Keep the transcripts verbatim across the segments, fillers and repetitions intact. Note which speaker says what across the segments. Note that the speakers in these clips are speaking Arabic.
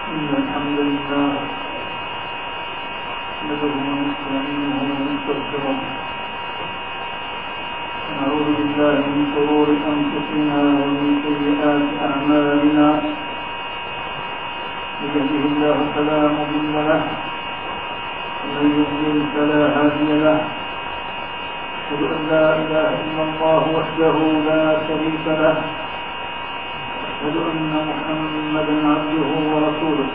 Speaker 1: إن الحمد لله نحمده ونستعينه ونستغفره ونعوذ بالله من شرور أنفسنا ومن سيئات أعمالنا. من يهده الله فلا مضل له ومن يضلل فلا هادي له. أشهد أن لا إله إلا الله وحده لا شريك له. أشهد أن محمدا عبده ورسوله.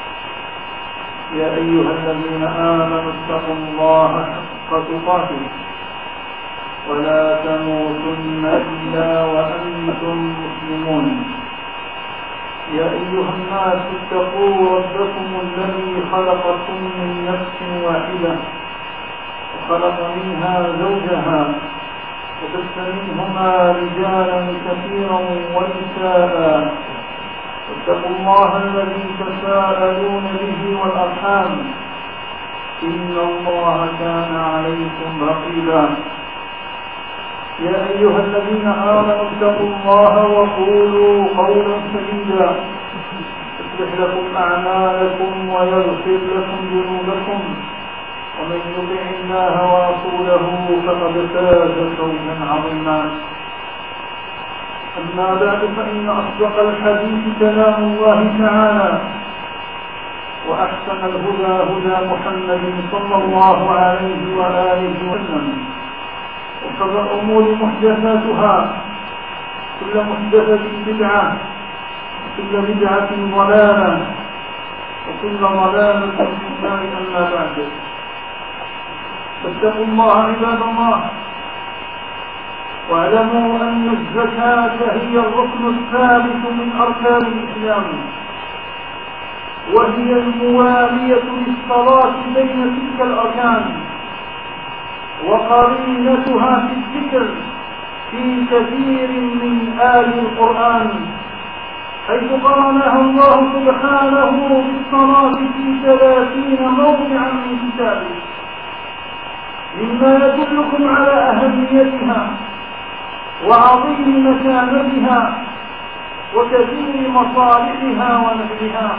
Speaker 1: يا أيها الذين آمنوا اتقوا الله حق تقاته ولا تموتن إلا وأنتم مسلمون. يا أيها الناس اتقوا ربكم الذي خلقكم من نفس واحدة وخلق منها زوجها وبث منهما رجالا كثيرا ونساء. واتقوا الله الذي تساءلون به والأرحام إن الله كان عليكم رقيبا. يا أيها الذين آمنوا اتقوا الله وقولوا قولا سديدا يصلح لكم أعمالكم ويغفر لكم ذنوبكم ومن يطع الله ورسوله فقد فاز فوزا عظيما. أما بعد فإن أصدق الحديث كلام الله تعالى وأحسن الهدى هدى محمد صلى الله عليه وآله وسلم وشر الأمور محدثاتها كل محدثة بدعة وكل بدعة ضلالة وكل ضلالة في النار. أما بعد فاتقوا الله عباد الله واعلموا أن الزكاة هي الركن الثالث من أركان الإسلام وهي الموالية للصلاة بين تلك الأركان وقرينتها في الذكر في كثير من آل القرآن حيث قرنها الله سبحانه بالصلاة في ثلاثين موضعا من كتابه مما يدلكم على أهميتها وعظيم مكانتها وكثير مصالحها ونفعها.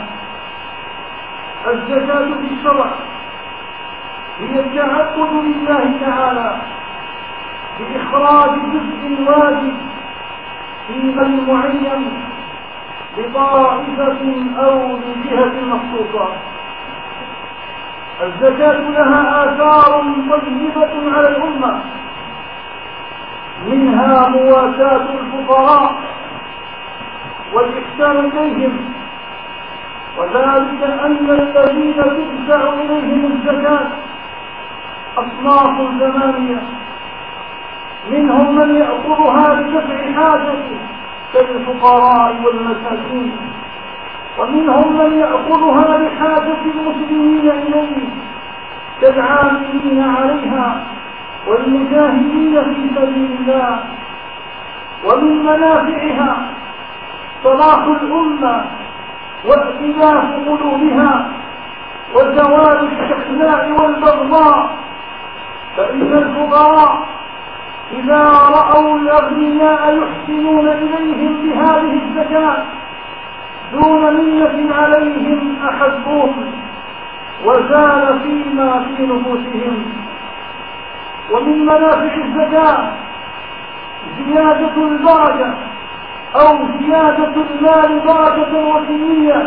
Speaker 1: الزكاة في الشرع هي التعبد لله تعالى بإخراج جزء واجب في مال معين لطائفة أو لجهة مخصوصة. الزكاة لها آثار طيبة على الأمة منها مواساة الفقراء والإحسان إليهم، وذلك أن الذين تدفع إليهم الزكاة أصناف ثمانية، منهم من يأخذها لدفع حاجته كالفقراء والمساكين، ومنهم من يأخذها لحاجة المسلمين إليه كالعاملين عليها والمجاهدين في سبيل الله. ومن منافعها صلاح الأمة وائتلاف قلوبها وزوال الشحناء والبغضاء، فإن الفقراء إذا رأوا الأغنياء يحسنون إليهم بهذه الزكاة دون منة عليهم أحبوهم وزال فيما في نفوسهم. ومن منافع الزكاة زيادة البركة أو زيادة المال بركة وكمية،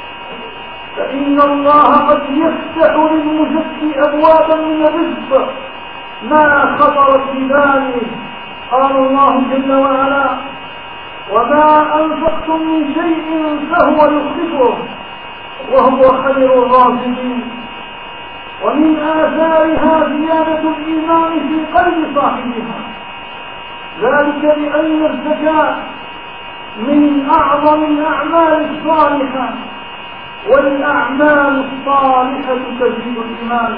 Speaker 1: فإن الله قد يفتح للمزكي أبوابا من الرزق ما خطرت بباله. قال الله جل وعلا: وما أنفقتم من شيء فهو يخلفه وهو خير الرازقين. ومن آثارها زيادة الإيمان في قلب صاحبها، ذلك لأن الزكاة من أعظم الأعمال الصالحة، والأعمال الصالحة تزيد الإيمان.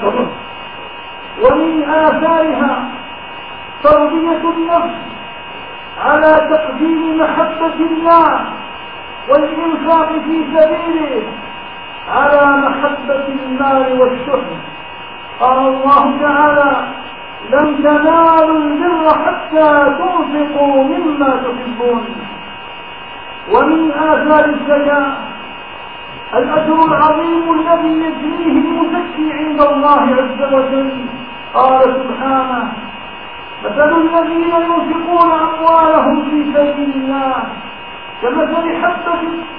Speaker 1: ومن آثارها تربية النفس على تقديم محبة الله والإنفاق في سبيله على محبة المال والشحن. قال الله تعالى: لن تنالوا البر حتى تنفقوا مما تحبون. ومن آثار الزكاة الأجر العظيم الذي يجريه المزكي عند الله عز وجل. قال سبحانه: مثل الذين ينفقون أموالهم في سبيل الله كمثل حبة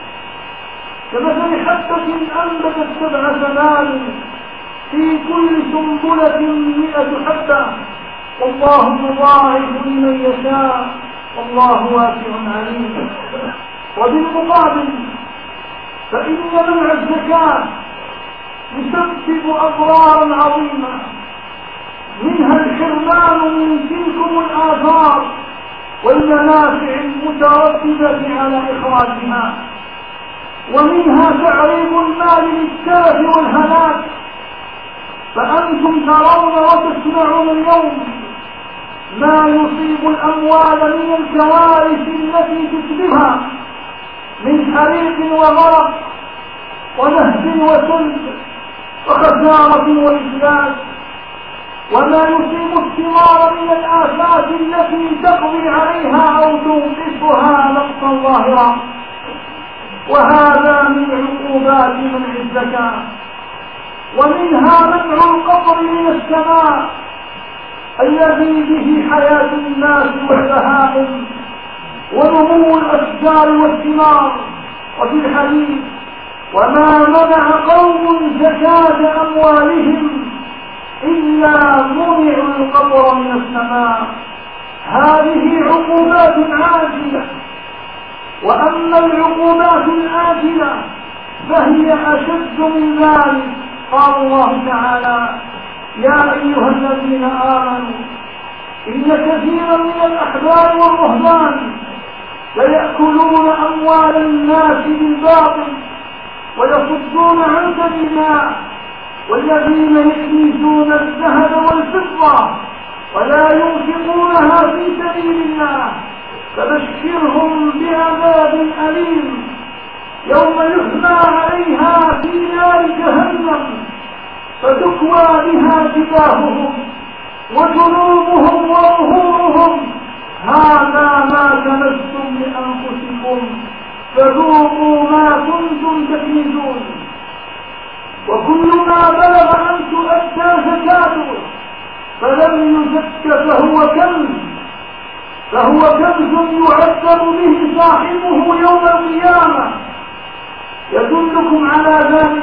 Speaker 1: كمثل حبة أنبتت سبع سنابل في كل سنبلة مئة حبة والله يضاعف لمن يشاء والله واسع عليم. وبالمقابل فإن منع الزكاة يسبب أضرارا عظيمة، منها الحرمان من تلكم الآثار والمنافع المترتبة على إخراجها، ومنها تعريض المال للتلف والهلاك. فأنتم ترون وتسمعون اليوم ما يصيب الأموال من الكوارث التي تشبهها من حريق وغرق ونهب وسلب وخسارة وإفلاس، وما يصيب الثمار من الآفات التي تقضي عليها أو توقفها نقصا ظاهرا. وهذا من عقوبات منع الزكاة. ومنها منع القطر من السماء الذي به حياة الناس والبهائم ونمو الأشجار والثمار. وفي الحديث: وما منع قوم زكاة أموالهم إلا منعوا القطر من السماء. هذه عقوبات عاجلة. وأما العقوبات الآجلة فهي أشد من ذلك. قال الله تعالى: يا أيها الذين آمنوا إن كثيرا من الأحبار والرهبان ليأكلون أموال الناس بالباطل ويصدون عن سبيل الله والذين يكنزون الذهب والفضة ولا ينفقونها في سبيل الله فبشرهم بعذاب أليم يوم يحمى عليها في نار جهنم فتكوى بها جباههم وجنوبهم وظهورهم هذا ما كنزتم لأنفسكم فذوقوا ما كنتم تكنزون. وكل ما بلغ أن تؤدى زكاته فلم يزك فهو كنز فهو كنز يعذب به صاحبه يوم القيامة. يدلكم على ذلك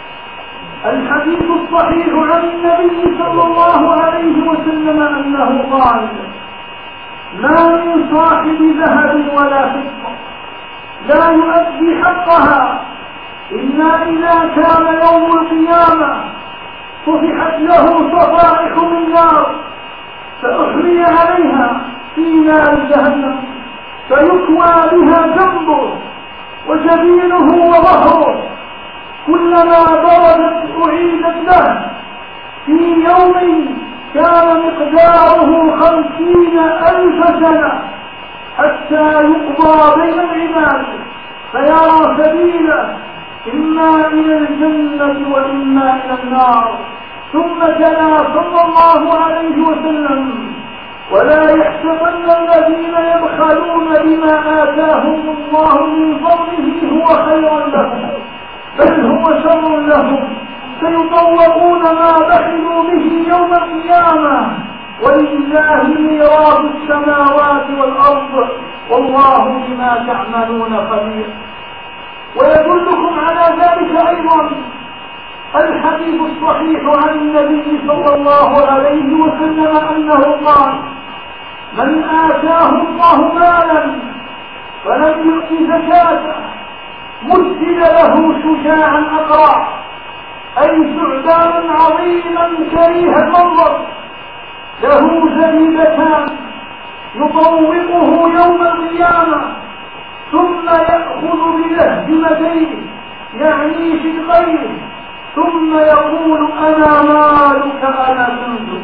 Speaker 1: الحديث الصحيح عن النبي صلى الله عليه وسلم أنه قال: ما من صاحب ذهب ولا فضة لا يؤدي حقها إلا إذا كان يوم القيامة فتحت له صفائح من نار فأحمي عليها في نار جهنم فيكوى بها جنبه وجبينه وظهره كلما بردت أعيدت له في يوم كان مقداره خمسين ألف سنة حتى يقضى بين العباد فيرى سبيله إما إلى الجنة وإما إلى النار. ثم تلا صلى الله عليه وسلم: ولا يحسبن الذين يبخلون بما آتاهم الله من فضله هو خيرا لهم بل هو شر لهم سيطوقون ما بخلوا به يوم القيامة ولله ميراث السماوات والأرض والله بما تعملون خبير. ويدلكم على ذلك أيضا الحديث الصحيح عن النبي صلى الله عليه وسلم أنه قال: من آتاه الله مالا فلم يؤت زكاته مثل له شجاعا أقرع أي ثعبانا عظيما كريه المنظر له زبيبتان يطوقه يوم القيامة ثم يأخذ بلهجمتيه يعني شقيه ثم يقول: أنا مالك أنا كنزك.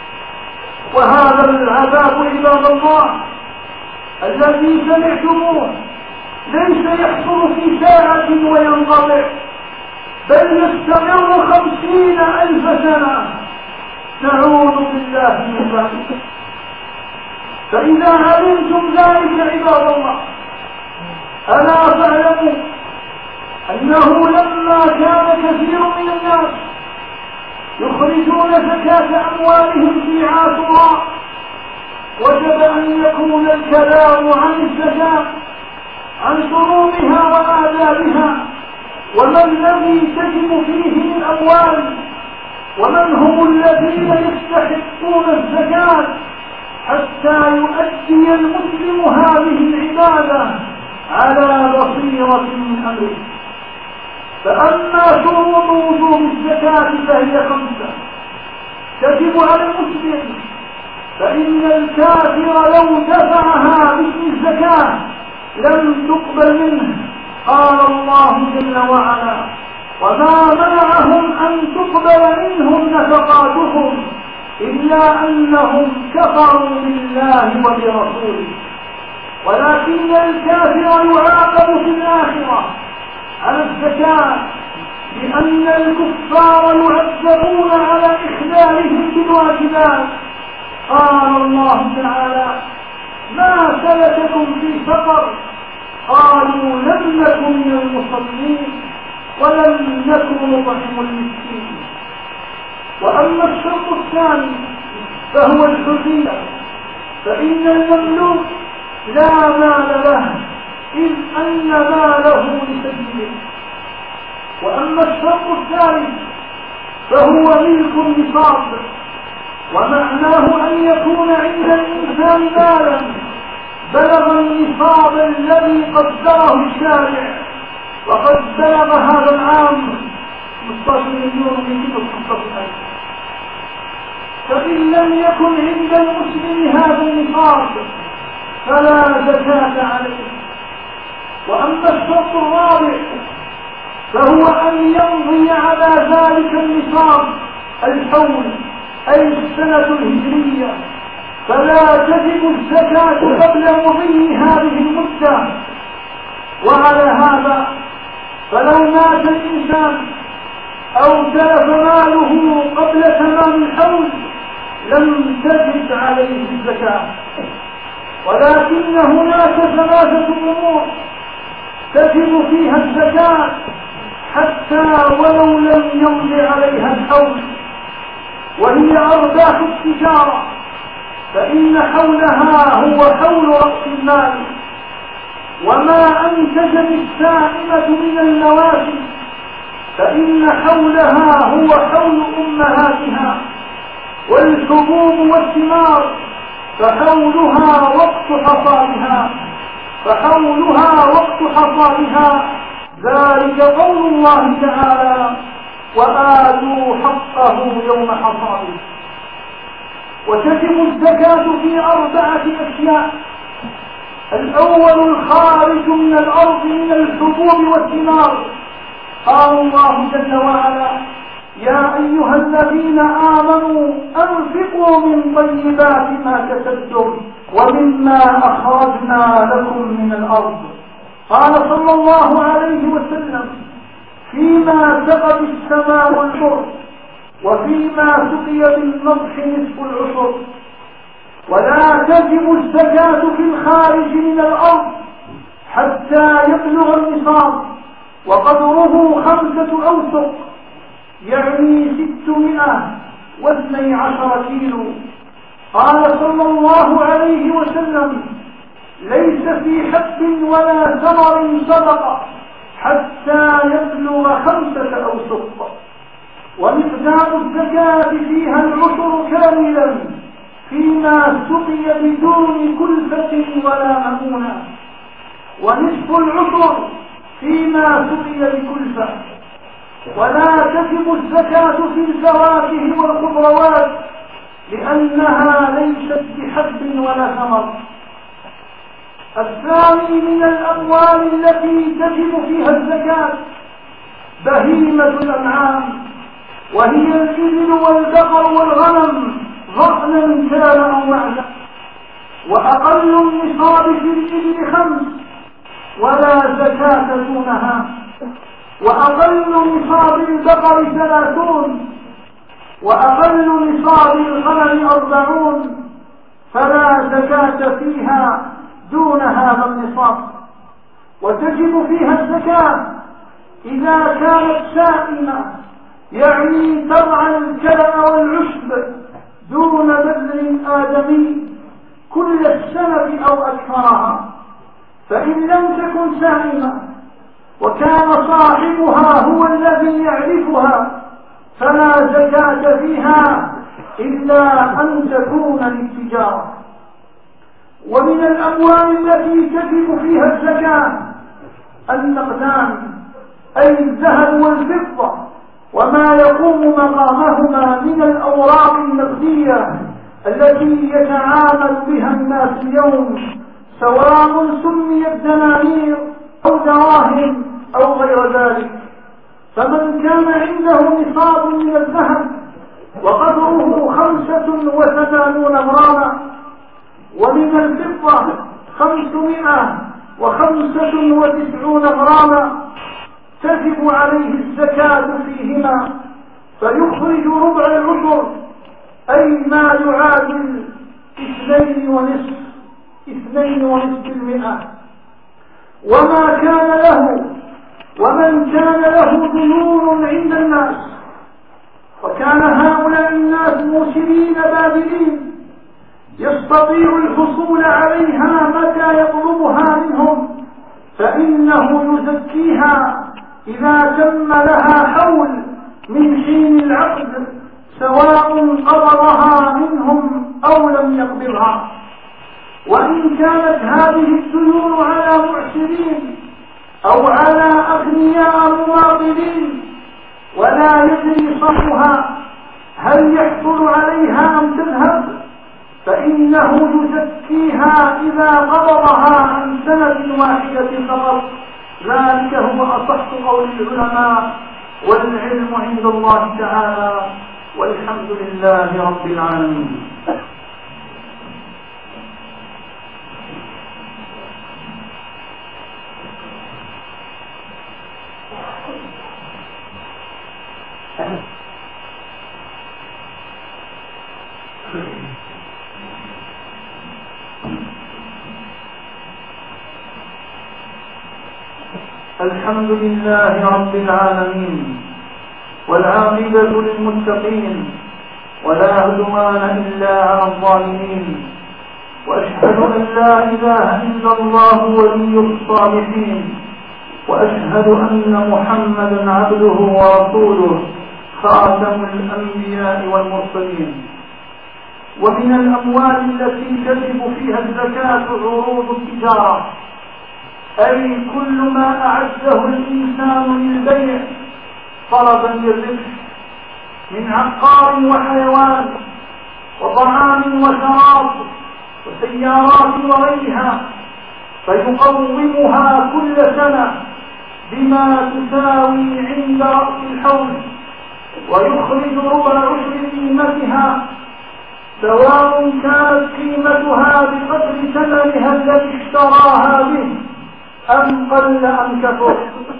Speaker 1: وهذا العذاب عباد الله الذي سمعتموه ليس يحصل في ساعة وينقطع بل يستمر خمسين ألف سنة. نعوذ بالله من ذلك. فإذا علمتم ذلك عباد الله ألا فاعلموا أنه لما كان كثير من الناس يخرجون زكاة أموالهم في عاشوراء وجب أن يكون الكلام عن الزكاة عن شروطها وآدابها وما الذي تجب فيه من أموال ومن هم الذين يستحقون الزكاة حتى يؤدي المسلم هذه العبادة على بصيرة من أمره. فأما شروط وجوب الزكاة فهي خمسة تجب على المسلم، فإن الكافر لو دفعها باسم الزكاة لم تقبل منه. قال الله جل وعلا: وما منعهم أن تقبل منهم نفقاتهم إلا أنهم كفروا بالله وبرسوله. ولكن الكافر يعاقب في الآخرة على الزكاة لأن الكفار يعذبون على إخلالهم بالواجبات. قال الله تعالى: ما سلككم في سقر؟ قالوا لم نكن من المصلين ولم نكن نطعم المسكين. وأما الشرط الثاني فهو الحرية، فإن المملوك لا مال له إذ أن ماله لسيده. وأما الشرط الثالث فهو ملك النصاب، ومعناه أن يكون عند الإنسان مالا بلغ النصاب الذي قدره الشارع، وقد بلغ هذا العام خمسة عشر مليون ومئتين وخمسة عشر. فإن لم يكن عند المسلم هذا النصاب فلا زكاة عليه. وأما الشرط الرابع فهو أن يمضي على ذلك النصاب الحول أي السنة الهجرية، فلا تجب الزكاة قبل مضي هذه المدة. وعلى هذا فلو مات الإنسان أو تلف ماله قبل تمام الحول لم تجب عليه الزكاة. ولكن هناك ثلاثة أمور تجب فيها الزكاة حتى ولو لم يمض عليها الحول، وهي أرباح التجارة، فإن حولها هو حول رأس المال، وما أنتجت السائمة من المواشي فإن حولها هو حول أمهاتها، والحبوب والثمار فحولها وقت حصادها فحولها وقت حصادها ذلك قول الله تعالى: وآتوا حقه يوم حصاده. وتجب الزكاة في أربعة أشياء: الأول الخارج من الأرض من الحبوب والثمار. قال الله جل وعلا: يا أيها الذين آمنوا أنفقوا من طيبات ما كسبتم ومما أخرجنا لكم من الأرض. قال صلى الله عليه وسلم: فيما سقت السماء البر وفيما سقي بالنضح نصف العشر. ولا تجب الزكاة في الخارج من الأرض حتى يبلغ النصاب وقدره خمسة أوسق، يعني ستمائة واثني عشر كيلو. قال صلى الله عليه وسلم: ليس في حب ولا ثمر صدقة حتى يبلغ خمسة أوسق. ومقدار الزكاة فيها العشر كاملا فيما سقي بدون كلفة ولا مؤونة، ونصف العشر فيما سقي بكلفة. ولا تجب الزكاة في الفواكه والخضروات لأنها ليست بحب ولا ثمر. الثاني من الأموال التي تجب فيها الزكاة بهيمة الأنعام، وهي الإبل والبقر والغنم ضأنا كان أو معزا. وأقل النصاب في الإبل خمس ولا زكاة دونها، وأقل نصاب البقر ثلاثون، وأقل نصاب الغنم أربعون، فلا زكاة فيها دون هذا النصاب. وتجب فيها الزكاة إذا كانت سائمة يعني ترعى الكلأ والعشب دون بذل آدمي كل السنة أو أكثرها، فإن لم تكن سائمة وكان صاحبها هو الذي يعرفها فلا زكاة فيها إلا أن تكون للتجارة. ومن الأموال التي تجب فيها الزكاة النقدان أي الذهب والفضة وما يقوم مقامهما من الأوراق النقدية التي يتعامل بها الناس اليوم، سواء سميت دنانير أو دراهم أو غير ذلك. فمن كان عنده نصاب من الذهب وقدره خمسة وثمانون غراما، ومن الفضة خمسمائة وخمسة وتسعون غراما، تجب عليه الزكاة فيهما، فيخرج ربع العشر أي ما يعادل اثنين ونصف اثنين ونصف المئة. وما كان له ومن كان له ديون عند الناس وكان هؤلاء الناس موسرين بادلين يستطيع الحصول عليها متى يطلبها منهم، فإنه يزكيها إذا تم لها حول من حين العقد، سواء قبضها منهم أو لم يقبضها. وإن كانت هذه الديون على معسرين أو على أغنياء مواطنين ولا يدري صحها هل يحصل عليها أم تذهب، فإنه يزكيها إذا قبضها عن سنة واحدة فقط. ذلك هو أصح قول العلماء، والعلم عند الله تعالى، والحمد لله رب العالمين. الحمد لله رب العالمين، والعاقبة للمتقين، ولا عدوان إلا على الظالمين، وأشهد أن لا إله إلا الله ولي الصالحين، وأشهد أن محمدا عبده ورسوله خاتم الأنبياء والمرسلين. ومن الأموال التي تجب فيها الزكاة عروض التجارة، أي كل ما أعده الإنسان للبيع طلبا للربح من عقار وحيوان وطعام وشراب وسيارات وغيرها، فيقومها كل سنة بما تساوي عند رأس الحول، ويخرج ربع عشر قيمتها، سواء كانت قيمتها بقدر ثمنها الذي اشتراها به أم قل أم كثر.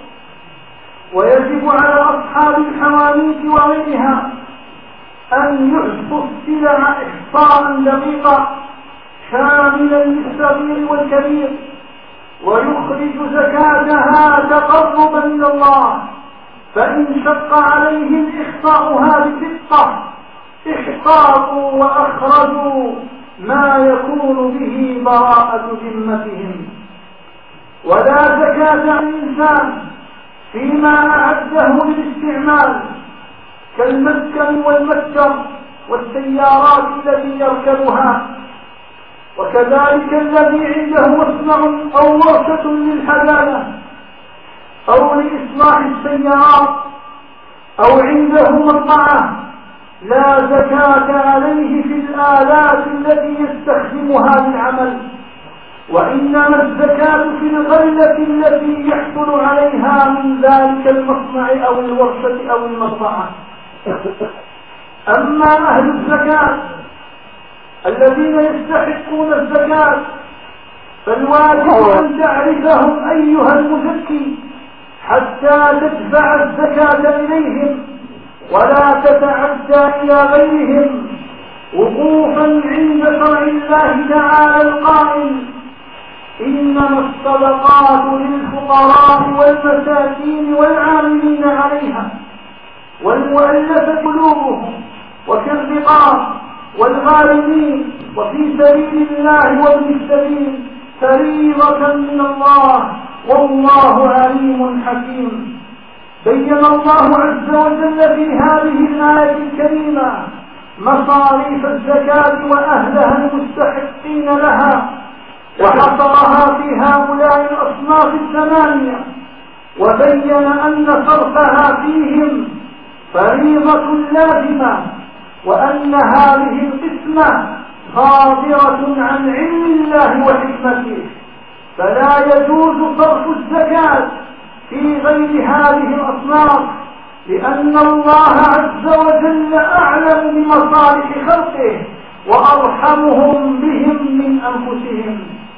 Speaker 1: ويجب على أصحاب الحوانيت وغيرها أن يحصوا السلع إحصاء دقيقا شاملا للصغير والكبير، ويخرج زكاتها تقربا إلى الله، فإن شق عليهم إحصاؤها بدقة احتاطوا وأخرجوا ما يكون به براءة ذمتهم. ولا زكاة الإنسان فيما أعده للاستعمال كالمسكن والمتجر والسيارات التي يركبها، وكذلك الذي عنده مصنع أو ورشة للحداثة أو لإصلاح السيارات أو عنده مطبعة، لا زكاة عليه في الآلات التي يستخدمها للعمل، وإنما الزكاة في الغلة التي يحصل عليها من ذلك المصنع أو الورشة أو المطبعة. أما أهل الزكاة الذين يستحقون الزكاة فالواجب أن تعرفهم أيها المزكي حتى تدفع الزكاة إليهم، ولا تتعدى إلى غيرهم، وقوفا عند شرع الله تعالى القائل: إنما الصدقات للفقراء والمساكين والعاملين عليها والمؤلفة قلوبهم وفي الرقاب والغارمين وفي سبيل الله وابن السبيل فريضة من الله والله عليم حكيم. بين الله عز وجل في هذه الآية الكريمة مصاريف الزكاة وأهلها المستحقين لها، وحصرها في هؤلاء الأصناف الثمانية، وبين أن صرفها فيهم فريضة لازمة، وأن هذه القسمة صادرة عن علم الله وحكمته، فلا يجوز صرف الزكاة في غير هذه الأصناف، لأن الله عز وجل أعلم بمصالح خلقه وأرحمهم بهم من أنفسهم.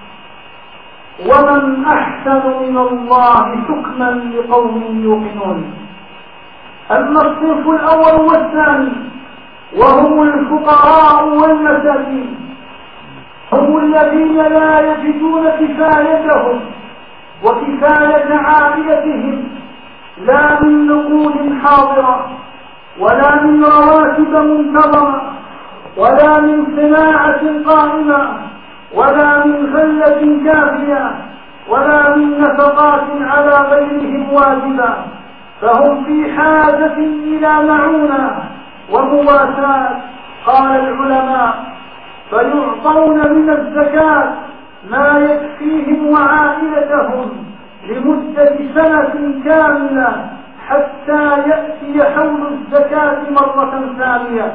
Speaker 1: ومن أحسن من الله حكما لقوم يوقنون. أما الصنف الأول والثاني وهم الفقراء والمساكين، هم الذين لا يجدون كفايتهم وكفاية عائلتهم لا من نقود حاضرة ولا من رواتب منتظمة ولا من صناعة قائمة ولا من غلة كافية ولا من نفقات على غيرهم واجبة، فهم في حاجة إلى معونة ومواساة. قال العلماء: فيعطون من الزكاة ما يكفيهم وعائلتهم لمدة سنة كاملة حتى يأتي حول الزكاة مرة ثانية.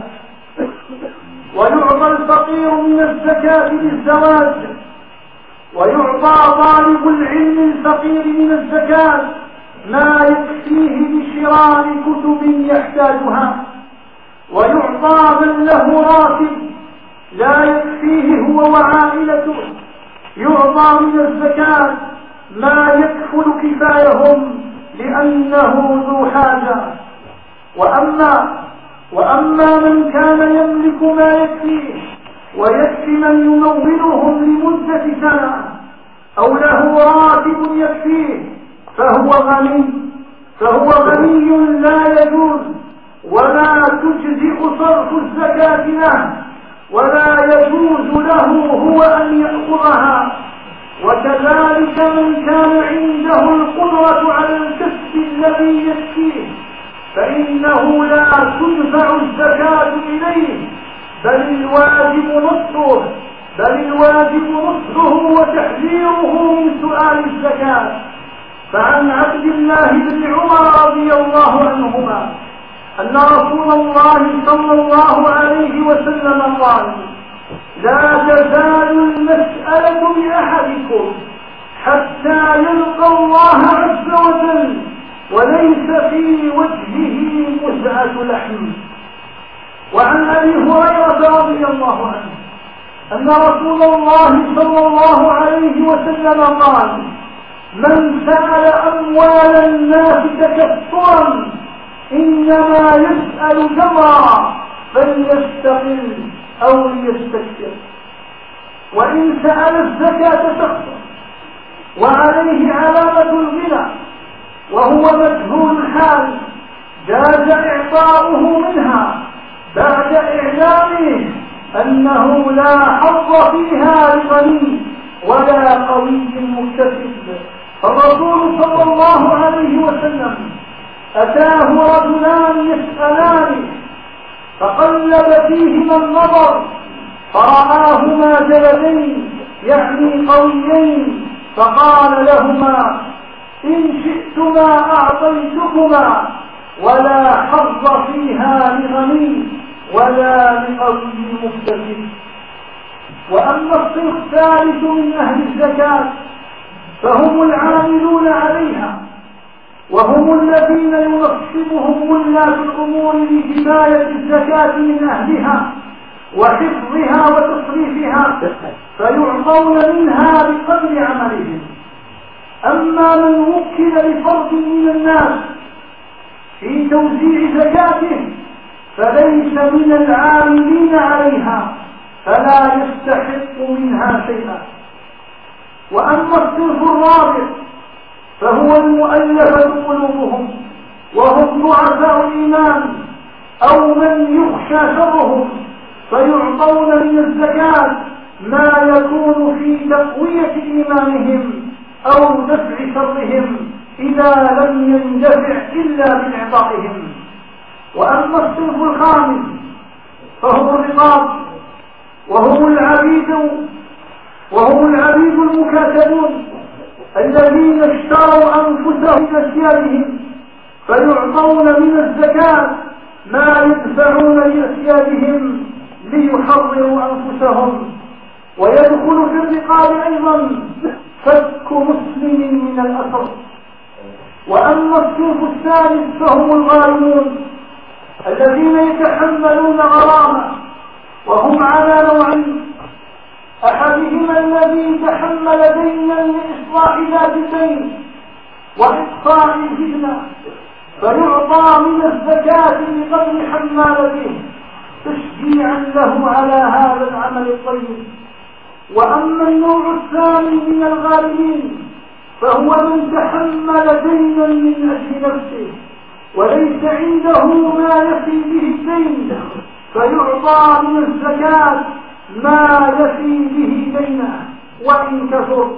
Speaker 1: ويعطى الفقير من الزكاة للزواج، ويعطى طالب العلم الفقير من الزكاة ما يكفيه بشراء كتب يحتاجها، ويعطى من له راتب لا يكفيه هو وعائلته، يعطى من الزكاة ما يكفل كفايهم لأنه ذو حاجة. وأما وأما من كان يملك ما يكفيه ويكفي من يمولهم لمدة سنة أو له راتب يكفيه فهو غني فهو غني لا يجوز ولا تجزئ صرف الزكاة له، ولا يجوز له هو أن يأخذها. وكذلك من كان عنده القدرة على الكسب الذي يكفيه فإنه لا تدفع الزكاة إليه، بل الواجب نصفه بل الواجب نصفه وتحذيره من سؤال الزكاة. فعن عبد الله بن عمر رضي الله عنهما أن رسول الله صلى الله عليه وسلم قال: لا تزال المسألة بأحدكم حتى يلقى الله عز وجل وليس في وجهه مزعة لحم. وعن أبي هريرة رضي الله عنه أن رسول الله صلى الله عليه وسلم قال: من سأل أموال الناس تكثرا إنما يسأل جمرا فليستقل أو ليستكثر. وإن سأل الزكاة شخصا وعليه علامة الغنى وهو مجهول الحال جاز إعطاؤه منها بعد إعلامه أنه لا حظ فيها لغني ولا قوي مكتسب. فالرسول صلى الله عليه وسلم أتاه رجلان يسألان فقلب فيهما النظر فرآهما جلدين يعني قويين، فقال لهما: إن شئتما أعطيتكما ولا حظ فيها لغني ولا لقوي مكتسب. وأما الصنف الثالث من أهل الزكاة فهم العاملون عليها، وهم الذين ينصبهم ولاة الأمور لحماية الزكاة من أهلها وحفظها وتصريفها، فيعطون منها بقدر عملهم. أما من وكل لفرد من الناس في توزيع زكاته فليس من العاملين عليها، فلا يستحق منها شيئا. وأما الصنف الرابع فهو المؤلفة قلوبهم وهم ضعفاء الإيمان أو من يخشى شرهم، فيعطون من الزكاة ما يكون في تقوية إيمانهم أو دفع شرهم إذا لم يندفع إلا بإعطائهم. وأما الصنف الخامس فهم الرقاب وهم العبيد وهم العبيد المكاتبون الذين اشتروا أنفسهم بأسيادهم، فيعطون من الزكاة ما يدفعون لأسيادهم ليحرروا أنفسهم. ويدخل في الرقاب أيضا فك مسلم من الأسر. وأما الصنف الثالث فهم الغارمون الذين يتحملون غرامة، وهم على نوعين: أحدهما الذي تحمل دينا لإصلاح ذات الدين وإقصاء الفتنة، فيعطى من الزكاة بقدر حمالته تشجيعا له على هذا العمل الطيب. وأما النوع الثاني من الغارمين فهو من تحمل دينا من أجل نفسه وليس عنده ما يفي به الدين، فيعطى من الزكاة ما يفي به دينه وإن كثر.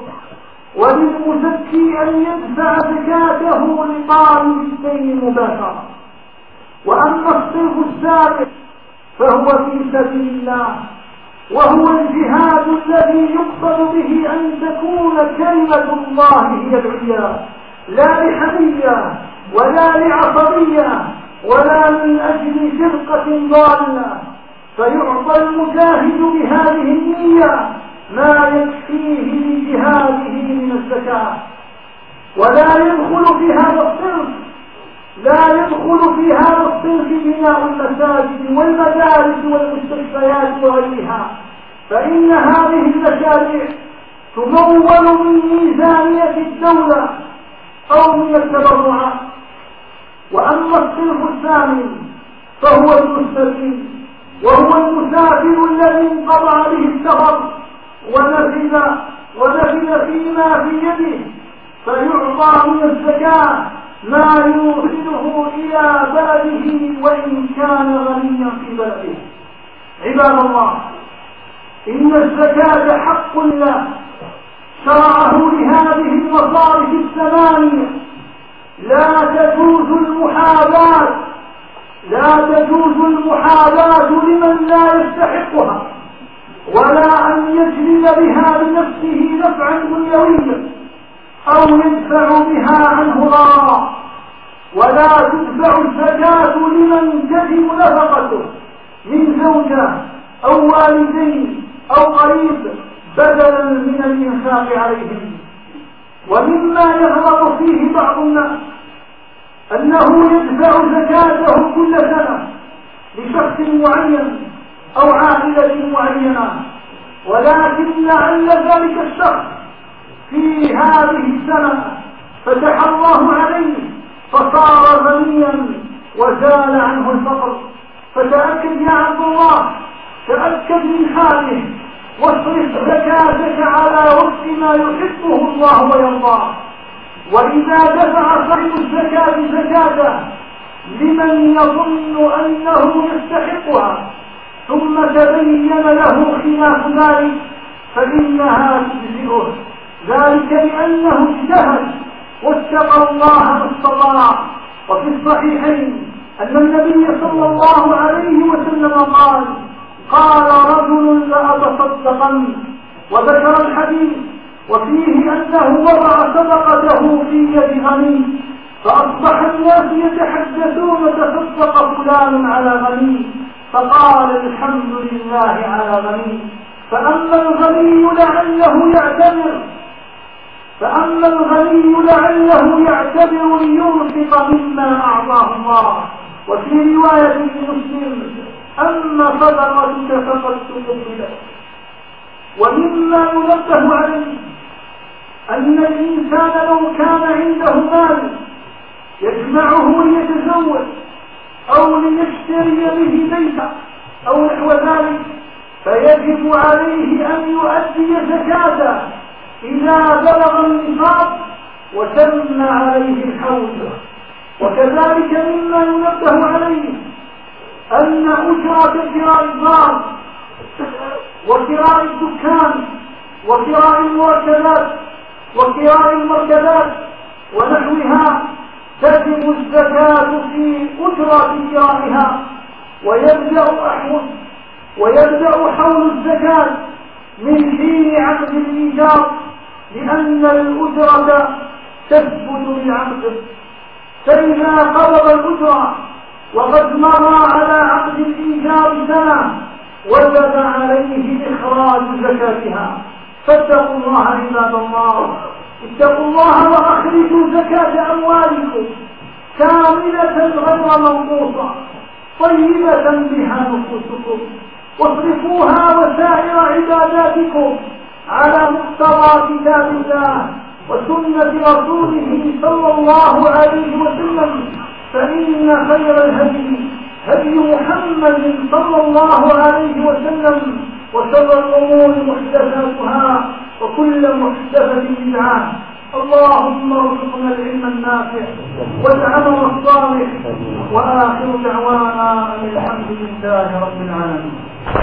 Speaker 1: وللمزكي أن يدفع زكاته لطالب الدين مباشرة. وأما الصنف السابق فهو في سبيل الله، وهو الجهاد الذي يقصد به أن تكون كلمة الله هي العليا، لا لحمية ولا لعصبية ولا من أجل فرقة ضالة، فيعطى المجاهد بهذه النية ما يكفيه لجهاده من الزكاة. ولا يدخل في هذا الصنف لا يدخل في هذا الصنف بناء المساجد والمدارس والمستشفيات وغيرها، فإن هذه المشاريع تمول من ميزانية الدولة أو من التبرعات. وأما الصنف الثاني فهو المستفيد، وهو المسافر الذي انقطع به السفر ونفذ ونفذ فيما في يده، فيعطى من الزكاة ما يوصله إلى بلده وإن كان غنيا في بلده. عباد الله، إن الزكاة حق الله شرعه لهذه المصارف الثمانية، لا تجوز المحاباة لا تجوز المحاباة لمن لا يستحقها، ولا أن يجلب بها لنفسه نفعا دنيويا أو يدفع بها عنه ضررا. ولا تدفع الزكاة لمن تجب نفقته من زوجة أو والدين أو قريب بدلا من الإنفاق عليهم. ومما يغلط فيه بعض الناس أنه يدفع زكاته كل سنة لشخص معين أو عائلة معينة، ولكن لعل ذلك الشخص في هذه السنة فتح الله عليه فصار غنيا وزال عنه الفقر. فتأكد يا عبد الله، تأكد من حاله واصرف زكاتك على وفق ما يحبه الله ويرضاه. وإذا دفع صاحب الزكاة زكاته لمن يظن أنه يستحقها ثم تبين له خلاف ذلك فإنها تجزئه، ذلك لأنه اجتهد واتقى الله ما استطاع. وفي الصحيحين أن النبي صلى الله عليه وسلم قال قال رجل لأتصدقن، وذكر الحديث وفيه أنه وضع صدقته في يد غني، فأصبح الناس يتحدثون تصدق فلان على غني، فقال الحمد لله على غني. فأما الغني لعله يعتبر فأما الغني لعله يعتبر لينفق مما أعطاه الله. وفي رواية مسلم أما صدقتك فقد تقبلت. ومما ينبه عليه أن الإنسان لو كان عنده مال يجمعه ليتزوج أو ليشتري به بيتا أو نحو ذلك، فيجب عليه أن يؤدي زكاته إذا بلغ النصاب وتم عليه الحول. وكذلك مما ينبه عليه أن أجرة كراء الدار وكراء الدكان وكراء المركبات وكراء المركبات ونحوها تجب الزكاة في أجرة كرائها، ويبدأ أحول ويبدأ حول الزكاة من حين عقد الإيجار، لأن الأجرة تثبت بالعقد. فإذا قبض الأجرة وقد مر على عقد الإيجار سنة وجب عليه إخراج زكاتها. فاتقوا الله عباد الله، اتقوا الله وأخرجوا زكاة أموالكم كاملة غير منقوصة طيبة بها نفوسكم، واصرفوها وسائر عباداتكم على مقتضى كتاب الله وسنة رسوله صلى الله عليه وسلم، فإن خير الهدي هدي محمد صلى الله عليه وسلم، وشر الأمور محدثاتها وكل محدثة بدعة. اللهم ارزقنا العلم النافع والعمل الصالح، وآخر دعوانا أن الحمد لله رب العالمين.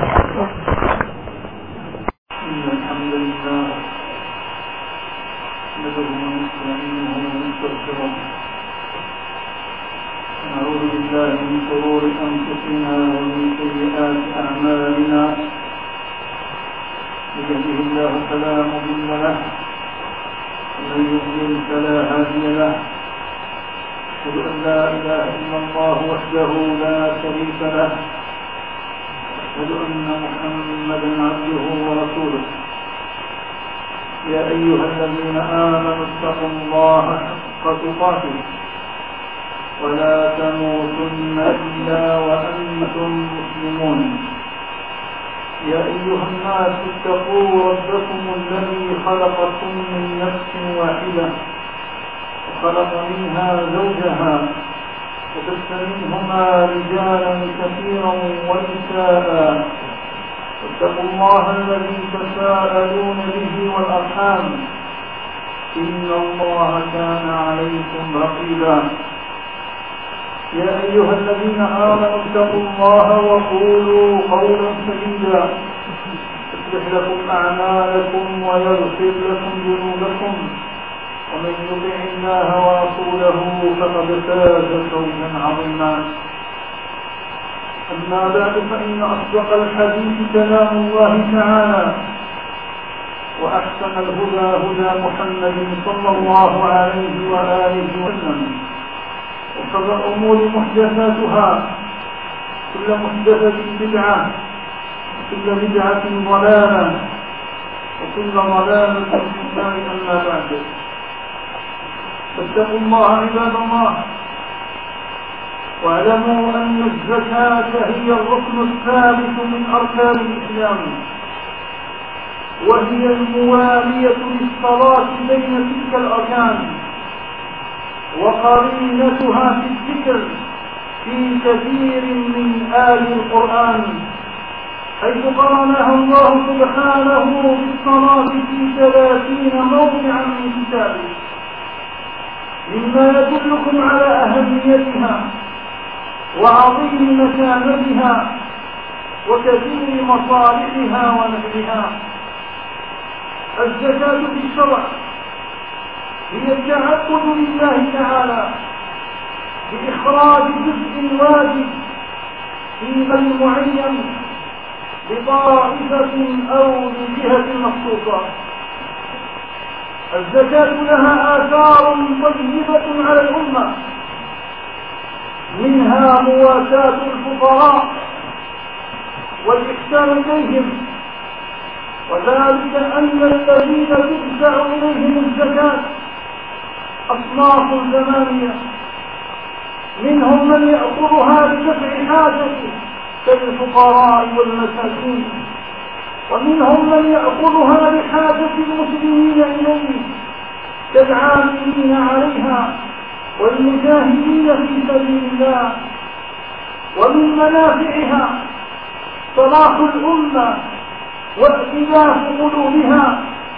Speaker 1: إن الحمد لله نحمده ونستعينه ونستغفره، ونعوذ بالله من شرور أنفسنا ومن سيئات أعمالنا. من يهده الله فلا مضل له ومن يضلل فلا هادي له. أشهد أن لا إله إلا الله وحده لا شريك له، أشهد أن محمدا عبده ورسوله. يا أيها الذين آمنوا اتقوا الله حق تقاته ولا تموتن إلا وأنتم مسلمون. يا أيها الناس اتقوا ربكم الذي خلقكم من نفس واحدة وخلق منها زوجها وبث منهما رجالا كثيرا ونساء، واتقوا الله الذي تساءلون به والأرحام إن الله كان عليكم رقيبا. يا أيها الذين آمنوا اتقوا الله وقولوا قولا سديدا يصلح لكم أعمالكم ويغفر لكم ذنوبكم، ومن يطع الله ورسوله فقد فاز فوزا عظيما. أما بعد، فإن أصدق الحديث كلام الله تعالى، وأحسن الهدى هدى محمد صلى الله عليه وآله وسلم، وشر الأمور محدثاتها، كل محدثة بدعة، وكل بدعة ضلالة، وكل ضلالة في النار. أما بعد، فاتقوا الله عباد الله، واعلموا أن الزكاة هي الركن الثالث من أركان الإسلام، وهي الموالية للصلاة بين تلك الأركان، وقرينتها في الذكر في كثير من آل القرآن، حيث قرنها الله سبحانه بالصلاة في ثلاثين موضعا من كتابه، مما يدلكم على أهميتها وعظيم مكانتها وكثير مصالحها ونفعها. الزكاة في الشرع هي التعبد لله تعالى بإخراج جزء واجب في مال معين لطائفة أو لجهة مخصوصة. الزكاة لها آثار طيبة على الأمة، منها مواساة الفقراء والإحسان إليهم، وذلك أن الذين تدفع إليهم الزكاة أصناف ثمانية، منهم من يأخذها لدفع حاجته كالفقراء والمساكين، ومنهم من يأخذها لحاجة المسلمين إليه كالعاملين عليها والمجاهدين في سبيل الله. ومن منافعها صلاح الأمة وائتلاف قلوبها،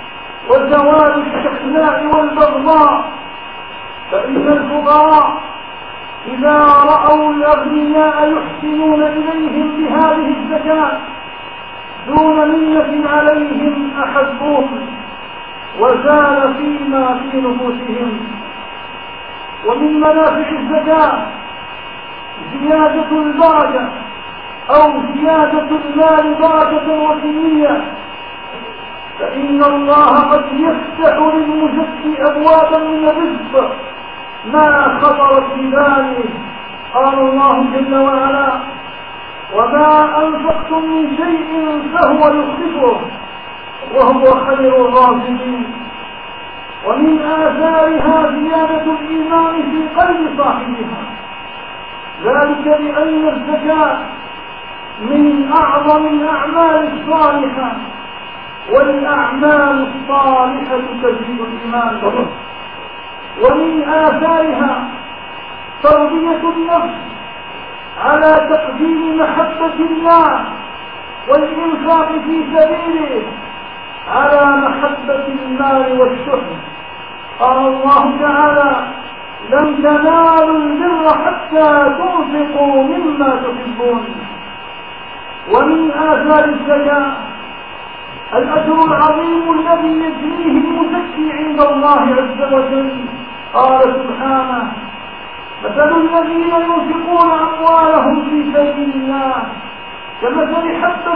Speaker 1: وزوال الشحناء والبغضاء. فإن الفقراء إذا رأوا الأغنياء يحسنون إليهم بهذه الزكاة دون منة عليهم أحبوهم وزال فيما في نفوسهم. ومن منافع الزكاة زيادة البركة أو زيادة المال بركة وكمية، فإن الله قد يفتح للمزكي أبوابا من الرزق ما خطرت بباله. قال الله جل وعلا: وما أنفقتم من شيء فهو يخلفه وهو خير الرازقين. ومن آثارها زيادة الإيمان في قلب صاحبها، ذلك بأن الزكاة من أعظم الأعمال الصالحة، والأعمال الصالحة تزيد الإيمان. ومن آثارها تربية النفس على تقديم محبة الله والإنفاق في سبيله على محبة المال والشحن. قال الله تعالى: لن تنالوا البر حتى تنفقوا مما تحبون. ومن آثار الزكاة الأجر العظيم الذي يجنيه المزكي عند الله عز وجل. قال سبحانه: مثل الذين ينفقون أموالهم في سبيل الله كمثل حبة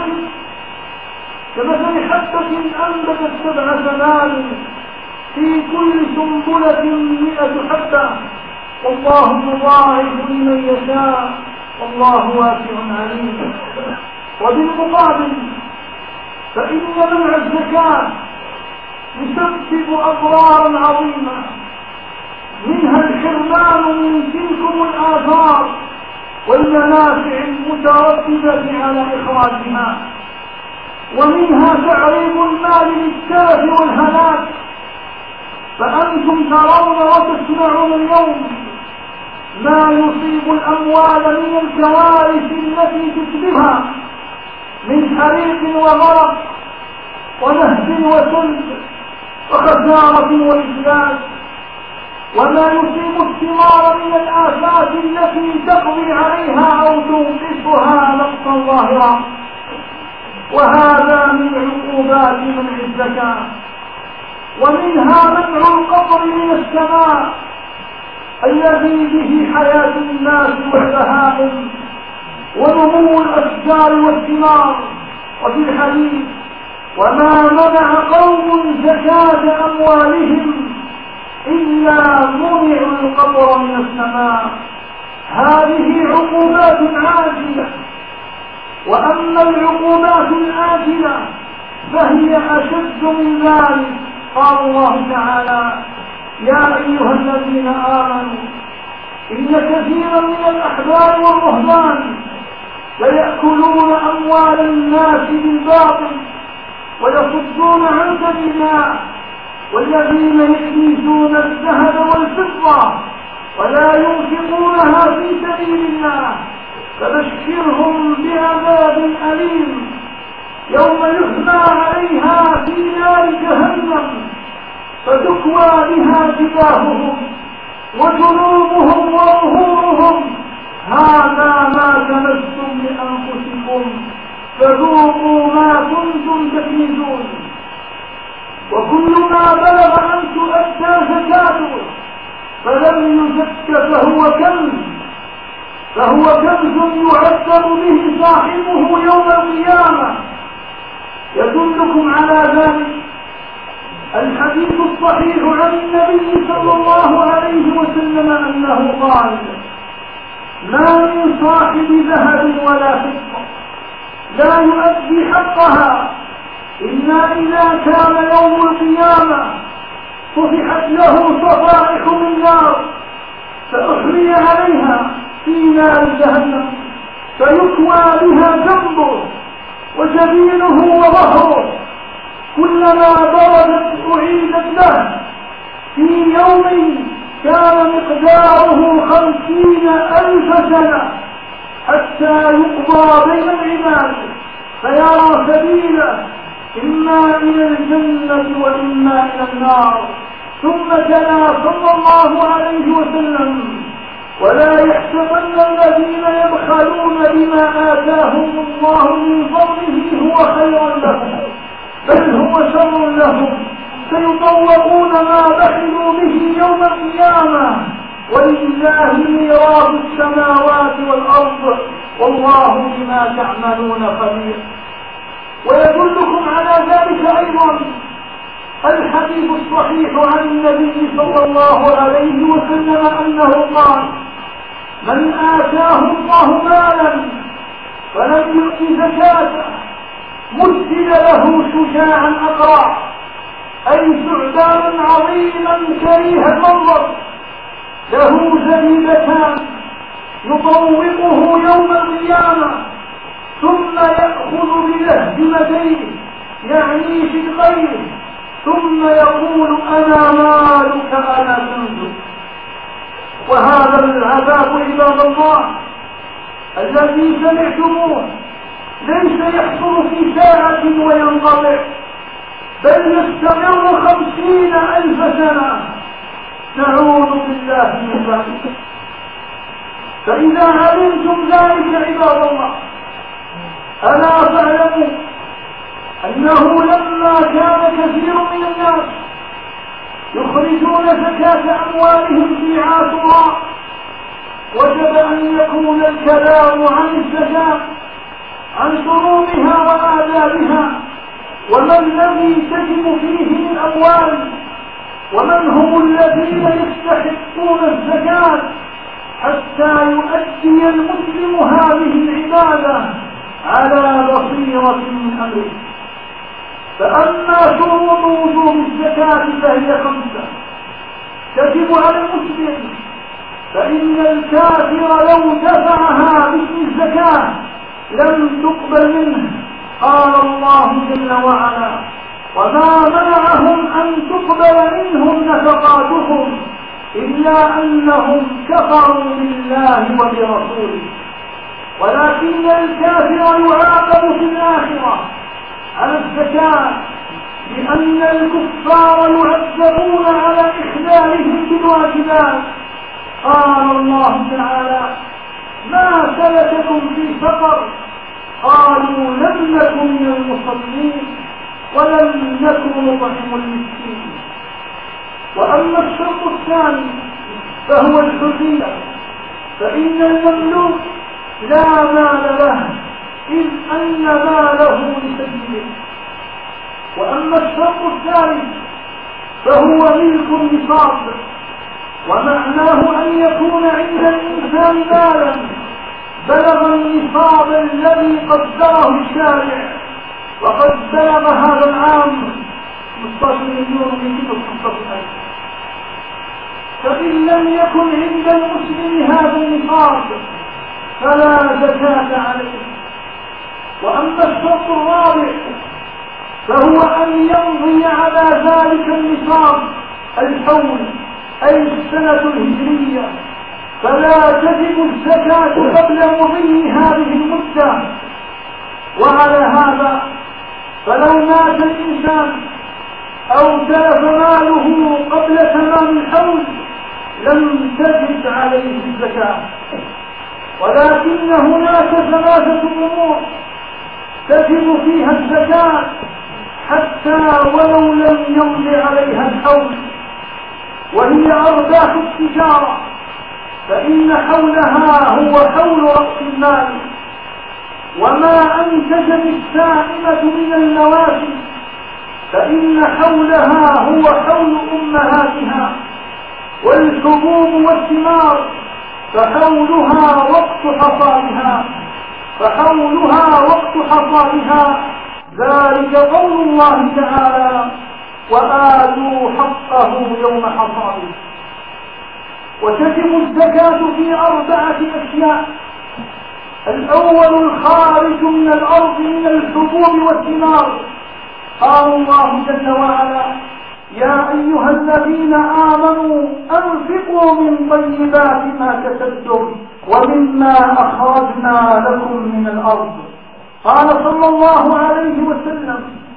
Speaker 1: كمثل حبة أنبتت سبع سنابل في كل سنبلة مئة حبة والله يضاعف لمن يشاء والله واسع عليم. وبالمقابل فإن منع الزكاة يسبب أضرارا عظيمة، منها الحرمان من تلكم الآثار والمنافع المترتبة على إخراجها، ومنها تعريض المال للتلف والهلاك. فأنتم ترون وتسمعون اليوم ما يصيب الأموال من الكوارث التي تتبعها من حريق وغرق ونهب وسلب وخسارة وإفلاس، وما يصيب الثمار من الآفات التي تقضي عليها أو توقفها نقصا ظاهرا. وهذا من عقوبات منع الزكاة. ومنها منع القطر من السماء الذي به حياة الناس والبهائم ونمو الأشجار والثمار. وفي الحديث: وما منع قوم زكاة أموالهم إلا منعوا القطر من السماء. هذه عقوبات عاجلة. وأما العقوبات الآجلة فهي أشد من ذلك. قال الله تعالى: يا أيها الذين آمنوا إن كثيرا من الأحبار والرهبان ليأكلون أموال الناس بالباطل ويصدون عن سبيل الله والذين يكنزون الذهب والفضة ولا ينفقونها في سبيل الله فبشرهم بعذاب أليم يوم يحمى عليها في نار جهنم فتكوى بها جباههم وجنوبهم وظهورهم هذا ما كنزتم لأنفسكم فذوقوا ما كنتم تكنزون. وكل ما بلغ أن تؤدى زكاته فلم يزك فهو كنز فهو كنز يعذب به صاحبه يوم القيامة. يدلكم على ذلك الحديث الصحيح عن النبي صلى الله عليه وسلم أنه قال: ما من صاحب ذهب ولا فضة لا يؤدي حقها إلا إذا كان يوم القيامة فتحت له صفائح من نار فأحمي عليها في نار جهنم فيكوى بها جنبه وجبينه وظهره كلما بردت أعيدت له في يوم كان مقداره خمسين ألف سنة حتى يقضى بين العباد فيرى سبيله إما إلى الجنة وإما إلى النار. ثم تلا صلى الله عليه وسلم: ولا يحسبن الذين يبخلون بما آتاهم الله من فضله هو خيرا لهم، بل هو شر لهم، سيطوقون ما بخلوا به يوم القيامة، ولله ميراث السماوات والأرض، والله بما تعملون خبير. ويدلكم على ذلك أيضا الحديث الصحيح عن النبي صلى الله عليه وسلم أنه قال: من آتاه الله مالا فلم يؤت زكاته مثل له شجاعا أقرع، أي ثعبانا عظيما كريه المنظر له زبيبتان يطوقه يوم القيامة، ثم يأخذ بلهجمتيه يعني شقيه، ثم يقول: أنا مالك أنا كنزك. وهذا العذاب عباد الله الذي سمعتموه ليس يحصل في ساعة وينقطع، بل يستمر خمسين ألف سنة، نعوذ بالله من ذلك. فإذا علمتم ذلك عباد الله ألا تعلموا أنه لما كان كثير من الناس يخرجون زكاة أموالهم في عاشوراء، وجب أن يكون الكلام عن الزكاة، عن شروطها وآدابها، وما الذي تجب فيه من أموال، ومن هم الذين يستحقون الزكاة، حتى يؤدي المسلم هذه العبادة على بصيرة من أمره. فأما شروط وجوب الزكاة فهي خمسة تجب على المسلم، فإن الكافر لو دفعها باسم الزكاة لم تقبل منه. قال الله جل وعلا: وما منعهم أن تقبل منهم نفقاتهم إلا أنهم كفروا بالله وبرسوله. ولكن الكافر يعاقب في الآخرة على الزكاة، لأن الكفار يعذبون على إخلالهم بالواجبات. قال الله تعالى: ما سلككم في سقر؟ قالوا لم نكن من المصلين ولم نكن نطعم المسكين. وأما الشرط الثاني فهو الحرية، فإن المملوك لا مال له إذ أن ماله لسيده. وأما الشرط الثالث فهو ملك النصاب، ومعناه أن يكون عند الإنسان مالا بلغ النصاب الذي قدره الشارع، وقد بلغ هذا العام خمسة عشر مليون مئتين وخمسة ألف. فإن لم يكن عند المسلم هذا النصاب فلا زكاة عليه. وأما الشرط الرابع فهو أن يمضي على ذلك النصاب الحول أي السنة الهجرية، فلا تجب الزكاة قبل مضي هذه المدة. وعلى هذا فلو مات الإنسان أو تلف ماله قبل تمام الحول لم تجب عليه الزكاة. ولكن هناك ثلاثة أمور تجب فيها الزكاة حتى ولو لم يمض عليها الحول، وهي أرباح التجارة، فإن حولها هو حول رأس المال، وما أنتجت السائمة من المواشي فإن حولها هو حول أمهاتها، والحبوب والثمار فحولها وقت حصادها فحولها وقت حصادها ذلك قول الله تعالى: وآتوا حقه يوم حصاده. وتجب الزكاة في أربعة أشياء: الأول الخارج من الأرض من الحبوب والثمار، قال الله جل وعلا: يا أيها الذين آمنوا أنفقوا من طيبات ما كسبتم ومما أخرجنا لكم من الأرض. قال صلى الله عليه وسلم: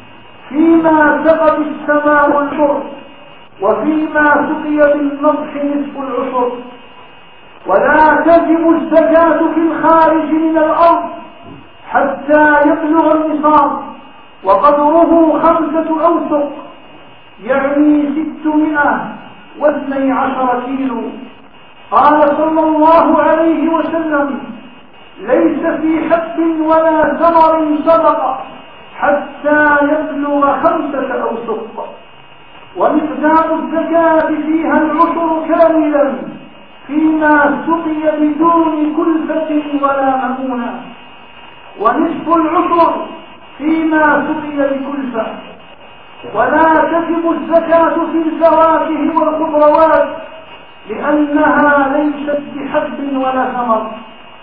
Speaker 1: فيما سقت السماء الحر، وفيما سقي بالنضح نصف العشر. ولا تجب الزكاة في الخارج من الأرض حتى يبلغ النصاب، وقدره خمسة أوسق، يعني ستمائة واثني عشر كيلو. قال صلى الله عليه وسلم: ليس في حب ولا ثمر صدقة حتى يبلغ خمسة أوسق. ومقدار الزكاة فيها العشر كاملا فيما سقي بدون كلفة ولا مؤونة، ونصف العشر فيما سقي بكلفة. ولا تجب الزكاة في الفواكه والخضروات لأنها ليست بحب ولا ثمر.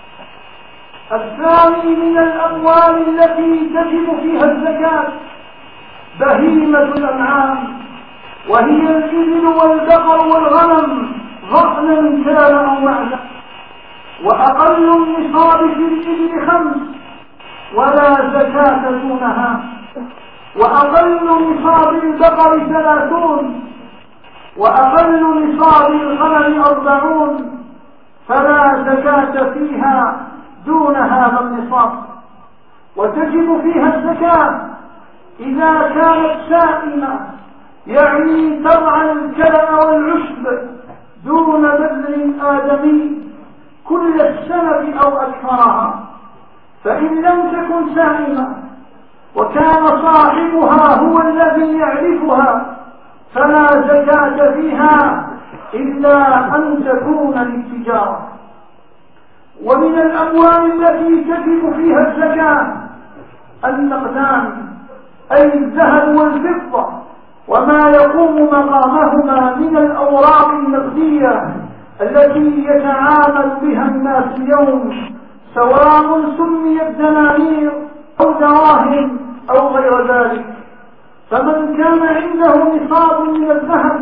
Speaker 1: الثاني من الأموال التي تجب فيها الزكاة بهيمة الأنعام، وهي الإبل والبقر والغنم ضأنا كان أو معزا. وأقل النصاب في الإبل خمس ولا زكاة دونها، وأقل نصاب البقر ثلاثون، وأقل نصاب الغنم أربعون، فلا زكاة فيها دون هذا النصاب. وتجب فيها الزكاة إذا كانت سائمة، يعني ترعى الكلأ والعشب دون بذل آدمي كل السنة أو أكثرها. فإن لم تكن سائمة وكان صاحبها هو الذي يعرفها فلا زكاة فيها إلا أن تكون للتجارة. ومن الأموال التي تجب فيها الزكاة النقدان، أي الذهب والفضة وما يقوم مقامهما من الأوراق النقدية التي يتعامل بها الناس اليوم، سواء سميت دنانير أو دراهم أو غير ذلك. فمن كان عنده نصاب من الذهب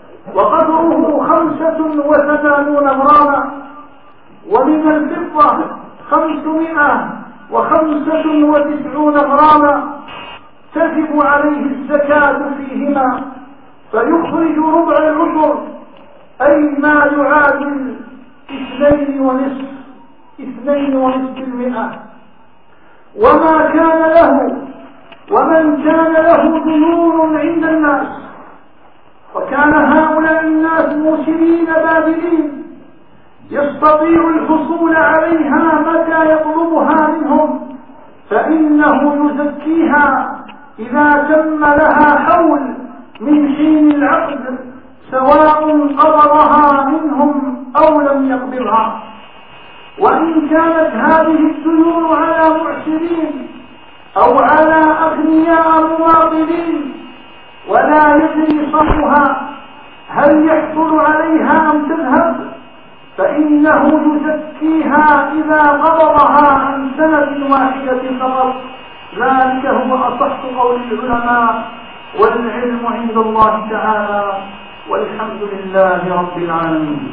Speaker 1: وقدره خمسة وثمانون غراما، ومن الفضة خمسمائة وخمسة وتسعون غراما، تجب عليه الزكاة فيهما، فيخرج ربع العشر، أي ما يعادل اثنين ونصف اثنين ونصف المئة. وما كان له ومن كان له ديون عند الناس، وكان هؤلاء الناس موسرين بادلين يستطيع الحصول عليها متى يطلبها منهم، فإنه يزكيها إذا تم لها حول من حين العقد، سواء قبضها منهم أو لم يقبضها. وإن كانت هذه الديون على معسرين أو على أغنياء مماطلين ولا يدري صاحبها هل يحصل عليها أم تذهب، فإنه يزكيها إذا قبضها عن سنة واحدة فقط. ذلك هو أصح قول العلماء، والعلم عند الله تعالى، والحمد لله رب العالمين.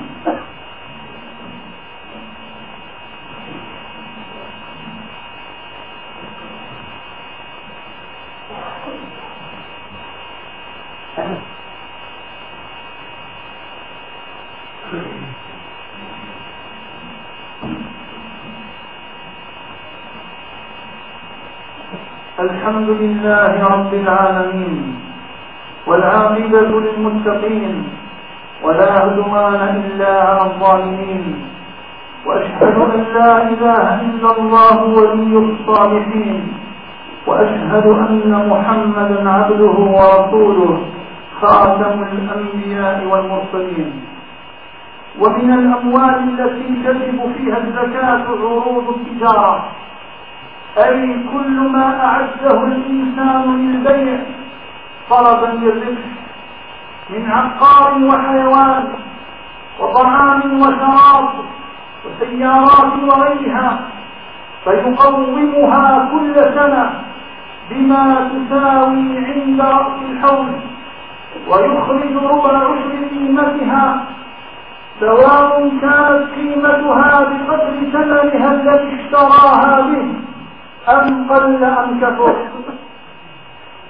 Speaker 1: الحمد لله رب العالمين، والعاقبة للمتقين، ولا عدوان إلا على الظالمين. وأشهد أن لا إله إلا الله ولي الصالحين، وأشهد أن محمدا عبده ورسوله خاتم الأنبياء والمرسلين. ومن الأموال التي تجب فيها الزكاة عروض التجارة، أي كل ما أعده الإنسان للبيع طلبا للربح من عقار وحيوان وطعام وشراب وسيارات وغيرها، فيقومها كل سنة بما تساوي عند رأس الحول، ويخرج ربع عشر قيمتها، سواء كانت قيمتها بقدر ثمنها الذي اشتراها به أم قل أم كثر.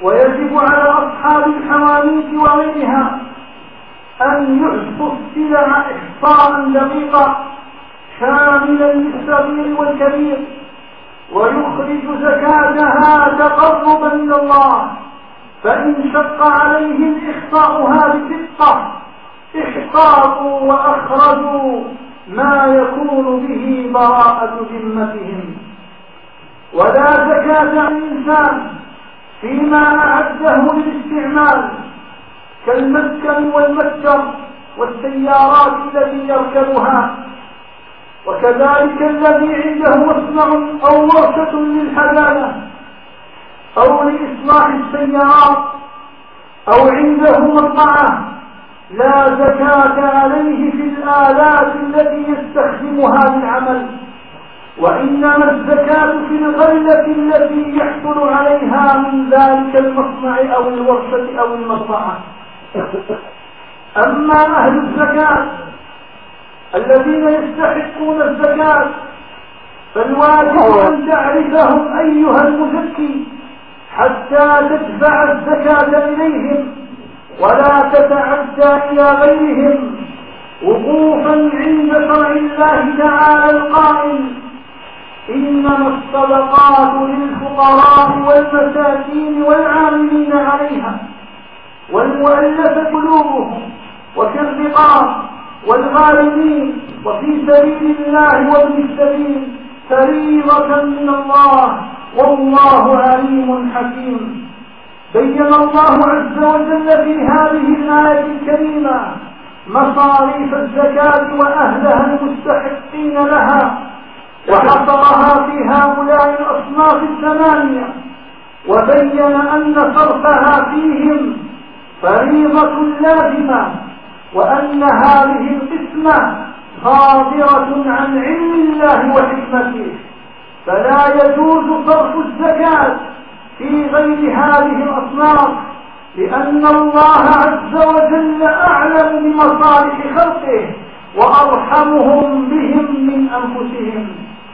Speaker 1: ويجب على أصحاب الحوانيت وغيرها أن يحصوا السلع إحصاء دقيقا شاملا للصغير والكبير، ويخرج زكاتها تقربا إلى الله، فإن شق عليهم إخطاؤها بدقة احتاطوا وأخرجوا ما يكون به براءة ذمتهم. ولا زكاة عن الإنسان فيما أعده للاستعمال كالمسكن والمتجر والسيارات التي يركبها، وكذلك الذي عنده مصنع أو ورشة للحداثة أو لإصلاح السيارات أو عنده مطبعة لا زكاة عليه في الآلات التي يستخدمها للعمل، وإنما الزكاة في الغلة التي يحصل عليها من ذلك المصنع أو الورشة أو المطبعة. أما أهل الزكاة الذين يستحقون الزكاة فالواجب أن تعرفهم أيها المزكي حتى تدفع الزكاة إليهم ولا تتعدى إلى غيرهم، وقوفا عند شرع الله تعالى القائل: إنما الصدقات للفقراء والمساكين والعاملين عليها والمؤلفة قلوبهم وفي الرقاب والغارمين وفي سبيل الله وابن السبيل فريضة من الله والله عليم حكيم. بين الله عز وجل في هذه الآية الكريمة مصاريف الزكاة وأهلها المستحقين لها، وحصرها في هؤلاء الأصناف الثمانية، وبين أن صرفها فيهم فريضة لازمة، وأن هذه القسمة صادرة عن علم الله وحكمته، فلا يجوز صرف الزكاة في غير هذه الأصناف، لأن الله عز وجل أعلم بمصالح خلقه وأرحمهم بهم من أنفسهم.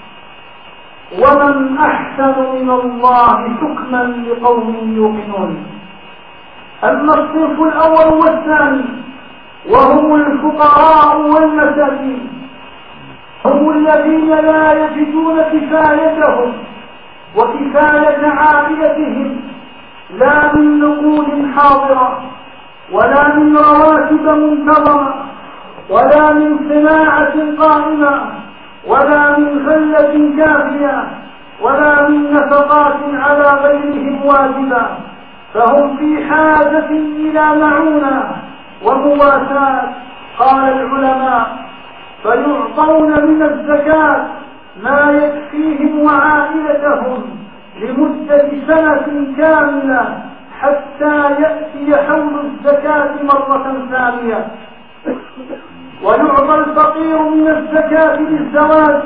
Speaker 1: ومن أحسن من الله حكما لقوم يوقنون. أما الصنف الأول والثاني وهم الفقراء والمساكين، هم الذين لا يجدون كفايتهم وكفاية عائلتهم لا من نقود حاضرة ولا من رواتب منتظمة ولا من صناعة قائمة ولا من غلة كافية ولا من نفقات على غيرهم واجبة، فهم في حاجة إلى معونة ومواساة. قال العلماء: فيعطون من الزكاة ما يكفيهم وعائلتهم لمدة سنة كاملة حتى يأتي حول الزكاة مرة ثانية. ويعطى الفقير من الزكاة للزواج،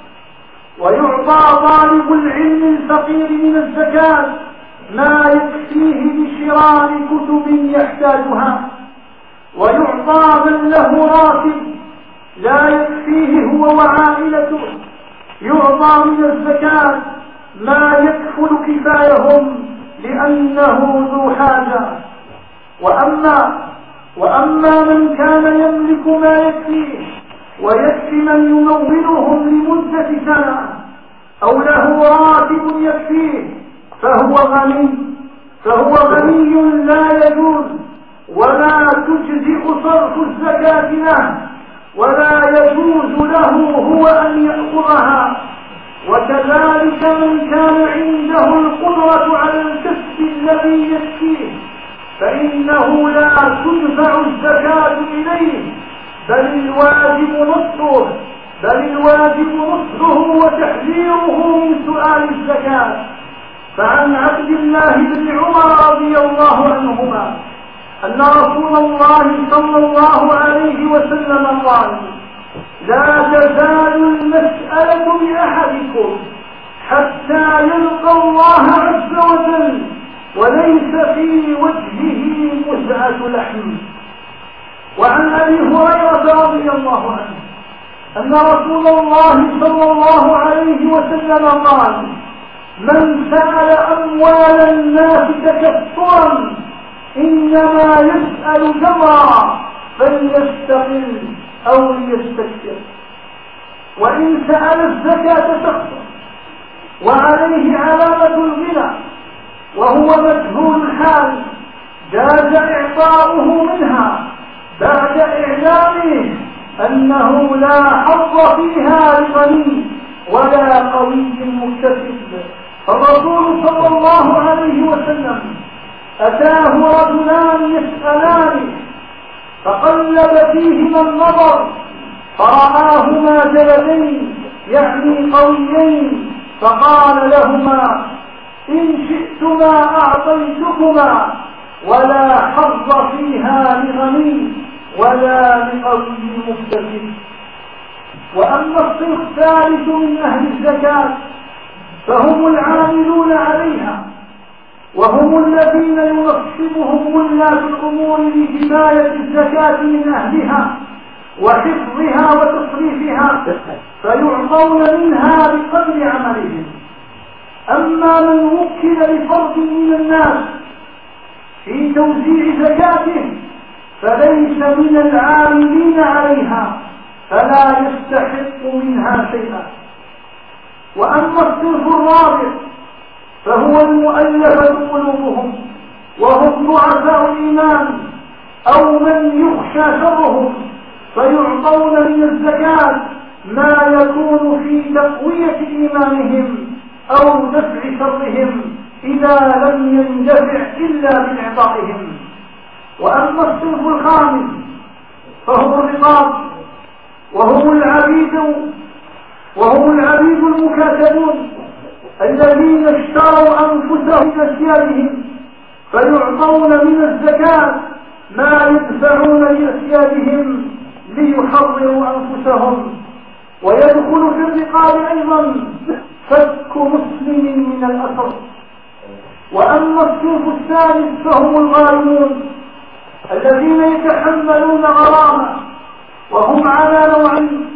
Speaker 1: ويعطى طالب العلم الفقير من الزكاة ما يكفيه لشراء كتب يحتاجها، ويعطى من له راتب لا يكفيه هو وعائلته، يعطى من الزكاة ما يكفل كفايهم لأنه ذو حاجة. وأما وأما من كان يملك ما يكفيه ويكفي من يمولهم لمدة سنة أو له راتب يكفيه فهو غني فهو غني لا يجوز ولا تجزئ صرف الزكاة له، ولا يجوز له هو أن يأخذها. وكذلك من كان عنده القدرة على الكسب الذي يكفيه فإنه لا تدفع الزكاة إليه، بل الواجب نصه بل الواجب نصه وتحذيره من سؤال الزكاة. فعن عبد الله بن عمر رضي الله عنهما أن رسول الله صلى الله عليه وسلم قال: لا تزال المسألة بأحدكم حتى يلقى الله عز وجل وليس في وجهه مزعة لحم. وعن أبي هريرة رضي الله عنه أن رسول الله صلى الله عليه وسلم قال: من سأل أموال الناس تكثرا إنما يسأل جمرا فليستقل أو ليستكثر. وإن سأل الزكاة شخصا وعليه علامة الغنى وهو مجهول الحال جاز إعطاؤه منها بعد إعلامه أنه لا حظ فيها لغني ولا قوي مكتسب. فالرسول صلى الله عليه وسلم أتاه رجلان يسألان فقلب فيهما النظر فرآهما جلدين يعني قويين فقال لهما إن شئتما أعطيتكما ولا حظ فيها لغني ولا لقوي مكتسب. وأما الصنف الثالث من أهل الزكاة فهم العاملون عليها وهم الذين ينصبهم ولاة الأمور لحماية الزكاة من أهلها وحفظها وتصريفها فيعطون منها بقدر عملهم. أما من وكل بفرد من الناس في توزيع زكاته فليس من العاملين عليها فلا يستحق منها شيئا. وأما الصنف الرابع فهو المؤلفة قلوبهم وهم ضعفاء الإيمان أو من يخشى شرهم فيعطون من الزكاة ما يكون في تقوية إيمانهم أو دفع شرهم إذا لم يندفع إلا بإعطائهم. وأما الصنف الخامس فهم الرقاب وهم العبيد وهم العبيد المكاتبون الذين اشتروا أنفسهم بأسيادهم فيعطون من الزكاة ما يدفعون لأسيادهم ليحرروا أنفسهم. ويدخل في الرقاب أيضا فك مسلم من الأسر. وأما الصنف الثالث فهم الغارمون الذين يتحملون غرامة وهم على نوعين: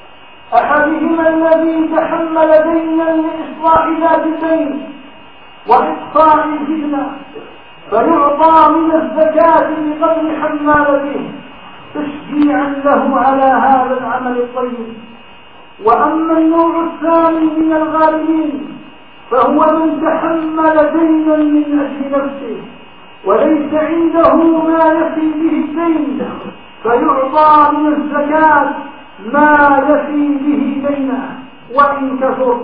Speaker 1: أحدهما الذي تحمل دينا لإصلاح ذات الدين وإقصاء الفتنة فيعطى من الزكاة بقدر حمالته تشجيعا له على هذا العمل الطيب. وأما النوع الثاني من الغارمين فهو من تحمل دينا من أجل نفسه وليس عنده ما يفي به الدين فيعطى من الزكاة ما يفي به دينه وإن كثر.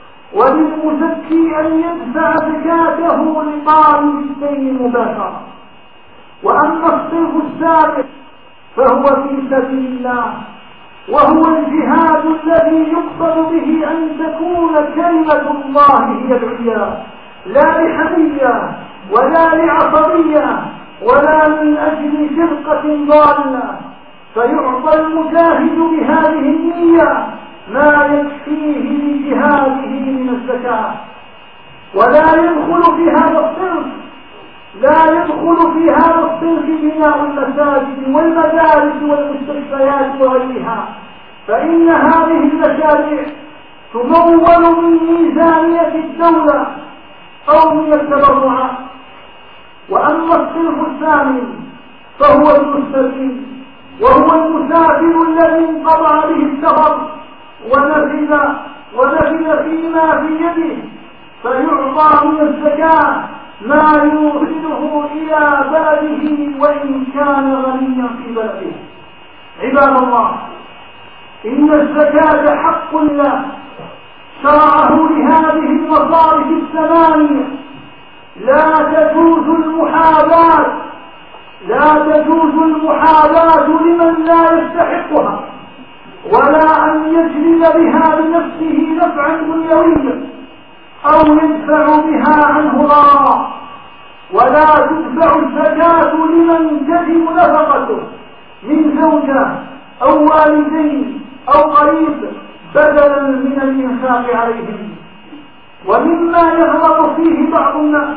Speaker 1: وللمزكي أن يدفع زكاته لطالب الدين مباشرة. وأما الصنف السابق فهو في سبيل الله وهو الجهاد الذي يقصد به أن تكون كلمة الله هي العليا لا لحمية ولا لعصبية ولا من أجل فرقة ضالة فيعطى المجاهد بهذه النية ما يكفيه لجهاده من الزكاة. ولا يدخل في هذا الصنف لا يدخل في هذا الصنف بناء المساجد والمدارس والمستشفيات وغيرها فإن هذه المشاريع تمول من ميزانية الدولة أو من التبرعات. وأما الصنف الثاني فهو المستقيم وهو المسافر الذي انقطع به السفر ونفذ ونفذ فيما في يده فيعطى من الزكاة ما يوصله إلى بلده وإن كان غنيا في بلده. عباد الله، إن الزكاة حق الله شرعه لهذه المصارف الثمانية لا تجوز المحاباة لا تجوز المحاباة لمن لا يستحقها ولا أن يجلب بها لنفسه نفعا دنيويا أو يدفع بها عنه ضررا. ولا تدفع الزكاة لمن تجب نفقته من زوجة أو والدين أو قريب بدلا من الإنفاق عليهم. ومما يغلط فيه بعض الناس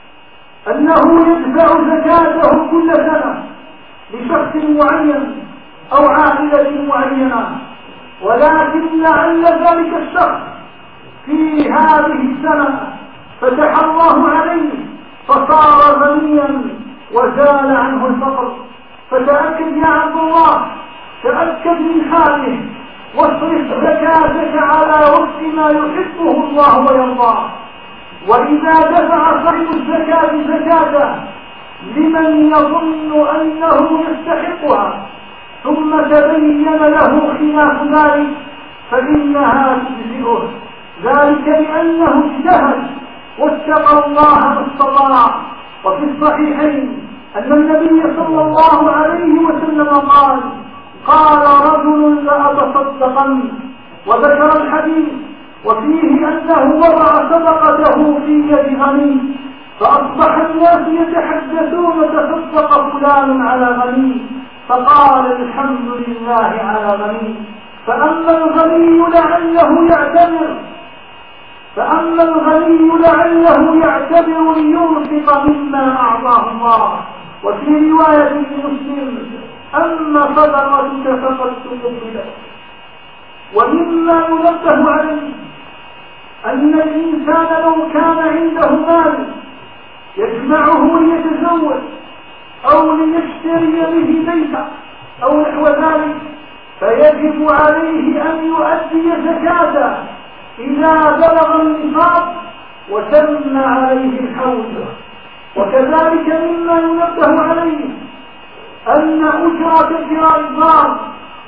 Speaker 1: أنه يدفع زكاته كل سنة لشخص معين أو عائلة معينة ولكن لعل ذلك الشخص في هذه السنة فتح الله عليه فصار غنيا وزال عنه الفقر. فتأكد يا عبد الله، تأكد من حاله، واصرف زكاتك على وفق ما يحبه الله ويرضاه. وإذا دفع صاحب الزكاة زكاته لمن يظن أنه يستحقها ثم تبين له خلاف ذلك فإنها تجزئه، ذلك لأنه اجتهد واتقى الله ما استطاع. وفي الصحيحين أن النبي صلى الله عليه وسلم قال: قال رجل لأتصدقن، وذكر الحديث وفيه أنه وضع صدقته في يد غني، فأصبح الناس يتحدثون تصدق فلان على غني، فقال الحمد لله على غني. فأما الغني لعله يعتبر فأما الغني لعله يعتبر لينفق مما أعطاه الله. وفي رواية مسلم: أما صدقتك فقد تقبلت. ومما ينبه عليه أن الإنسان لو كان عنده مال يجمعه ليتزوج أو ليشتري به بيتا أو نحو ذلك فيجب عليه أن يؤدي زكاته إذا بلغ النصاب وتم عليه الحول. وكذلك مما ينبه عليه أن أجرة كراء الدار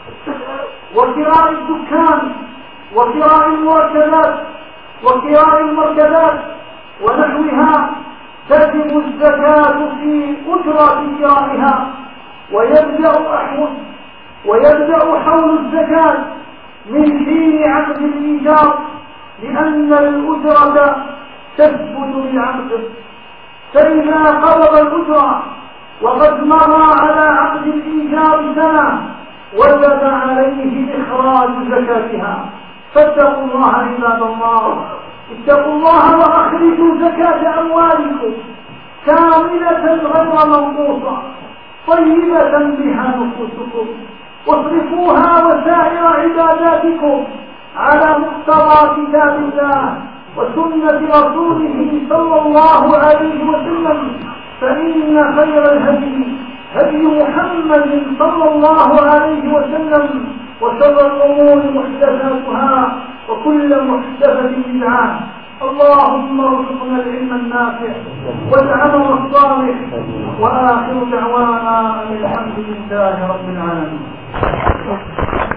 Speaker 1: وكراء الدكان وكراء المركبات وكراء المركبات ونحوها تجب الزكاة في أجرة كرائها، ويبدأ أحمد ويبدأ حول الزكاة من حين عقد الإيجار، لأن الأجرة تثبت بالعقد. فإذا قبض الأجرة وقد مر على عقد الإيجار سنة وجب عليه إخراج زكاتها. فاتقوا الله عباد الله، اتقوا الله وأخرجوا زكاة أموالكم كاملة غير منقوصة طيبة بها نفوسكم، واصرفوها وسائر عباداتكم على مقتضى كتاب الله وسنة رسوله صلى الله عليه وسلم، فإن خير الهدي هدي محمد صلى الله عليه وسلم، وشر الأمور محدثاتها وكل محدثة بدعة. اللهم ارزقنا العلم النافع والعمل الصالح، وآخر دعوانا الحمد لله رب العالمين.